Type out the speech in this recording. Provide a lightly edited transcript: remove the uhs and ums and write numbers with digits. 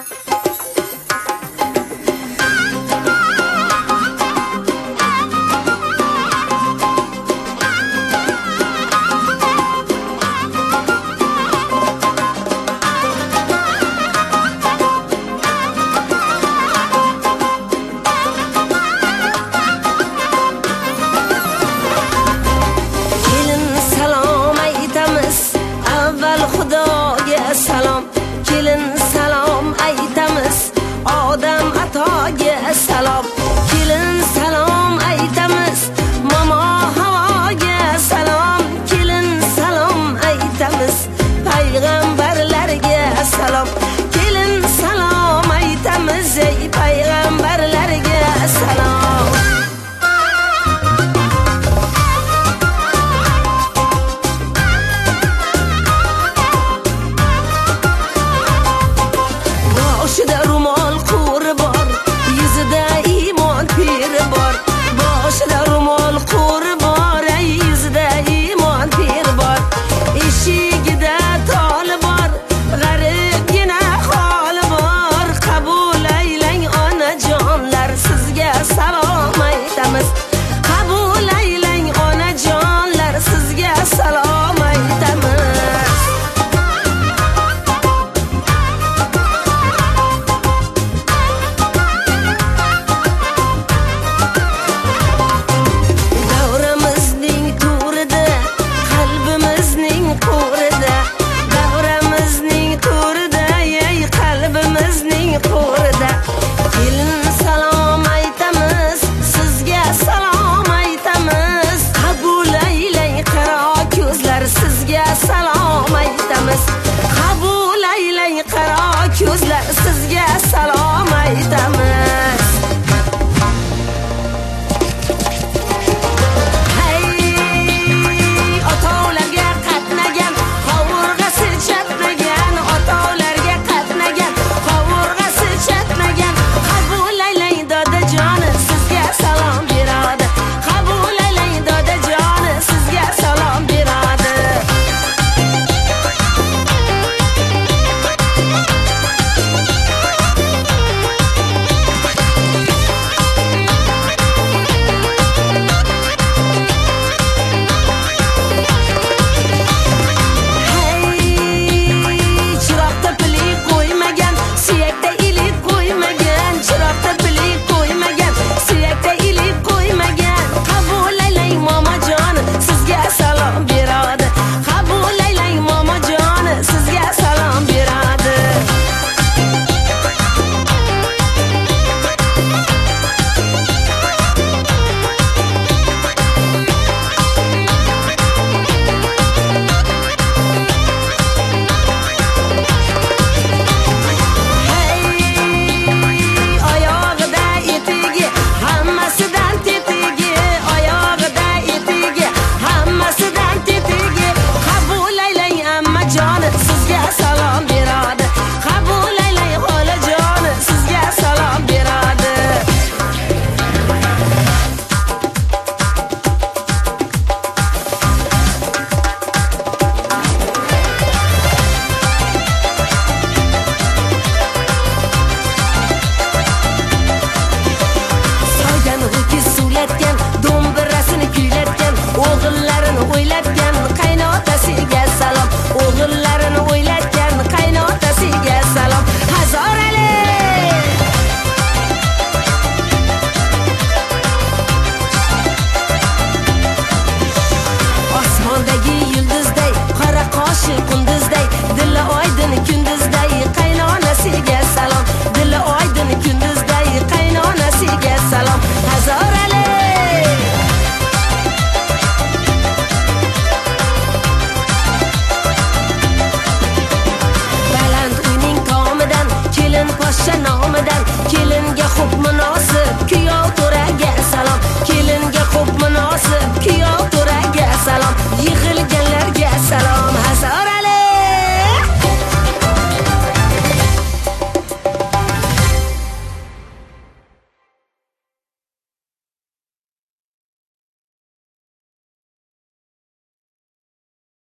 Salom kelin salom aytamiz odam atoga salom kelin salom aytamiz momo havoga salom kelin salom aytamiz payg'ambarlarga salom kelin salom aytamiz ey payg'ambarlarga salom salom aytamiz qabul aylang qaro ko'zlar sizga salom aytamiz hey otovlarga qatnagan qovurg'asi chatnagan otovlarga qatnagan qovurg'asi chatnagan qabul aylang dodajoni sizga salom beradi qabul aylang dodajoni sizga salom beradi poshsha nomidan kelinga hukmi